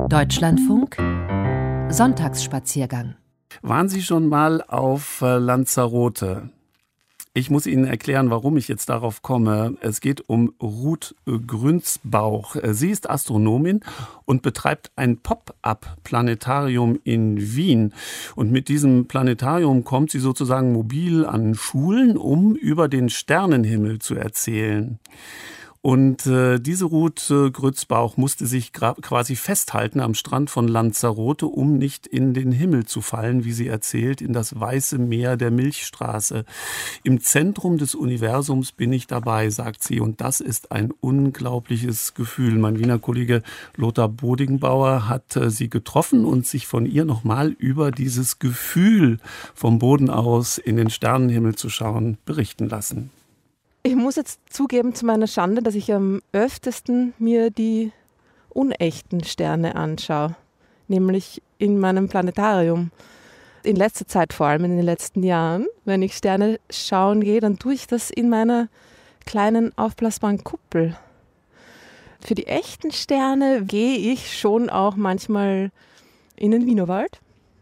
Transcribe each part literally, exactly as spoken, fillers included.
Deutschlandfunk Sonntagsspaziergang. Waren Sie schon mal auf Lanzarote? Ich muss Ihnen erklären, warum ich jetzt darauf komme. Es geht um Ruth Grünsbauch. Sie ist Astronomin und betreibt ein Pop-up-Planetarium in Wien. Und mit diesem Planetarium kommt sie sozusagen mobil an Schulen, um über den Sternenhimmel zu erzählen. Und äh, diese Ruth äh, Grünsbauch musste sich gra- quasi festhalten am Strand von Lanzarote, um nicht in den Himmel zu fallen, wie sie erzählt, in das weiße Meer der Milchstraße. Im Zentrum des Universums bin ich dabei, sagt sie. Und das ist ein unglaubliches Gefühl. Mein Wiener Kollege Lothar Bodingbauer hat äh, sie getroffen und sich von ihr nochmal über dieses Gefühl, vom Boden aus in den Sternenhimmel zu schauen, berichten lassen. Ich muss jetzt zugeben zu meiner Schande, dass ich am öftesten mir die unechten Sterne anschaue, nämlich in meinem Planetarium. In letzter Zeit, vor allem in den letzten Jahren, wenn ich Sterne schauen gehe, dann tue ich das in meiner kleinen aufblasbaren Kuppel. Für die echten Sterne gehe ich schon auch manchmal in den Wienerwald.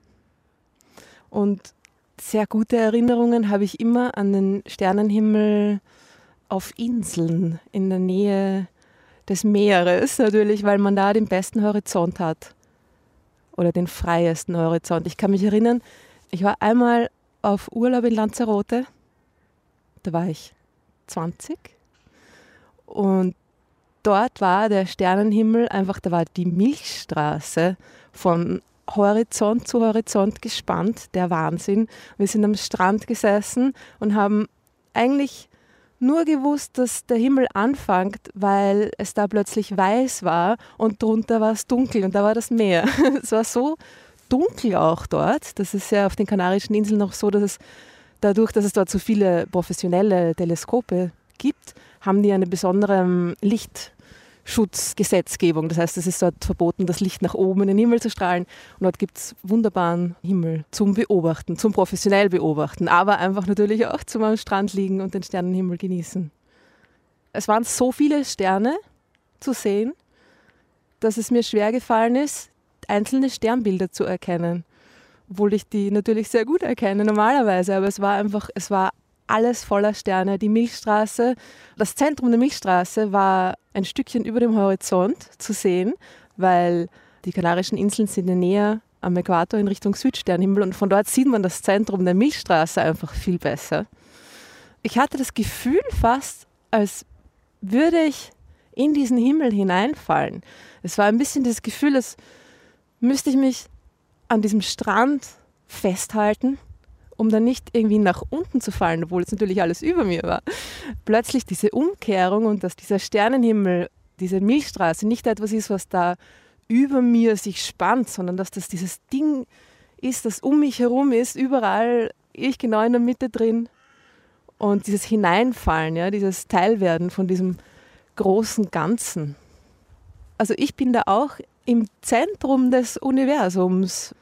Und sehr gute Erinnerungen habe ich immer an den Sternenhimmel auf Inseln in der Nähe des Meeres natürlich, weil man da den besten Horizont hat oder den freiesten Horizont. Ich kann mich erinnern, ich war einmal auf Urlaub in Lanzarote, da war ich zwanzig und dort war der Sternenhimmel einfach, da war die Milchstraße von Horizont zu Horizont gespannt, der Wahnsinn. Wir sind am Strand gesessen und haben eigentlich nur gewusst, dass der Himmel anfängt, weil es da plötzlich weiß war und drunter war es dunkel und da war das Meer. Es war so dunkel auch dort. Das ist ja auf den Kanarischen Inseln noch so, dass es dadurch, dass es dort so viele professionelle Teleskope gibt, haben die eine besondere Lichtschutzgesetzgebung. Das heißt, es ist dort verboten, das Licht nach oben in den Himmel zu strahlen. Und dort gibt es wunderbaren Himmel zum Beobachten, zum professionell Beobachten, aber einfach natürlich auch zum am Strand liegen und den Sternenhimmel genießen. Es waren so viele Sterne zu sehen, dass es mir schwer gefallen ist, einzelne Sternbilder zu erkennen. Obwohl ich die natürlich sehr gut erkenne normalerweise, aber es war einfach, es war alles voller Sterne. Die Milchstraße, das Zentrum der Milchstraße war ein Stückchen über dem Horizont zu sehen, weil die Kanarischen Inseln sind näher am Äquator in Richtung Südsternhimmel und von dort sieht man das Zentrum der Milchstraße einfach viel besser. Ich hatte das Gefühl fast, als würde ich in diesen Himmel hineinfallen. Es war ein bisschen das Gefühl, als müsste ich mich an diesem Strand festhalten, um dann nicht irgendwie nach unten zu fallen, obwohl es natürlich alles über mir war. Plötzlich diese Umkehrung und dass dieser Sternenhimmel, diese Milchstraße nicht etwas ist, was da über mir sich spannt, sondern dass das dieses Ding ist, das um mich herum ist, überall, ich genau in der Mitte drin. Und dieses Hineinfallen, ja, dieses Teilwerden von diesem großen Ganzen. Also ich bin da auch im Zentrum des Universums.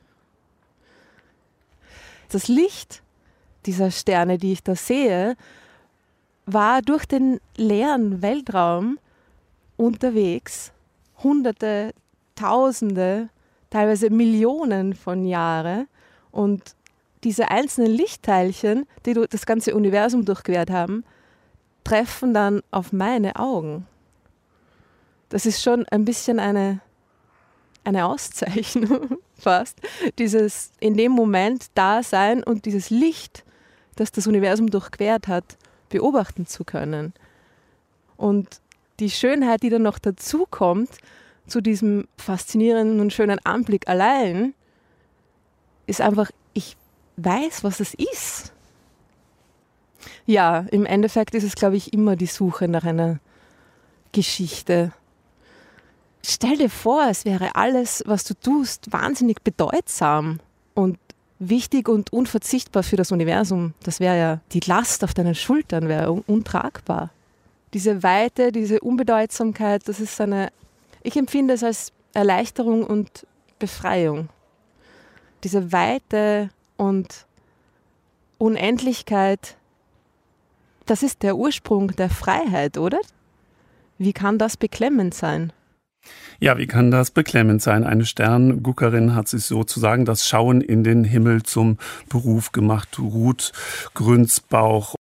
Das Licht dieser Sterne, die ich da sehe, war durch den leeren Weltraum unterwegs, Hunderte, Tausende, teilweise Millionen von Jahren. Und diese einzelnen Lichtteilchen, die das ganze Universum durchquert haben, treffen dann auf meine Augen. Das ist schon ein bisschen eine, eine Auszeichnung fast, dieses in dem Moment da sein und dieses Licht, das das Universum durchquert hat, beobachten zu können. Und die Schönheit, die dann noch dazu kommt, zu diesem faszinierenden und schönen Anblick allein, ist einfach, ich weiß, was es ist. Ja, im Endeffekt ist es, glaube ich, immer die Suche nach einer Geschichte. Stell dir vor, es wäre alles, was du tust, wahnsinnig bedeutsam und wichtig und unverzichtbar für das Universum. Das wäre ja, die Last auf deinen Schultern wäre untragbar. Diese Weite, diese Unbedeutsamkeit, das ist eine, ich empfinde es als Erleichterung und Befreiung. Diese Weite und Unendlichkeit, das ist der Ursprung der Freiheit, oder? Wie kann das beklemmend sein? Ja, wie kann das beklemmend sein? Eine Sternguckerin hat sich sozusagen das Schauen in den Himmel zum Beruf gemacht. Ruth Grünzbauch.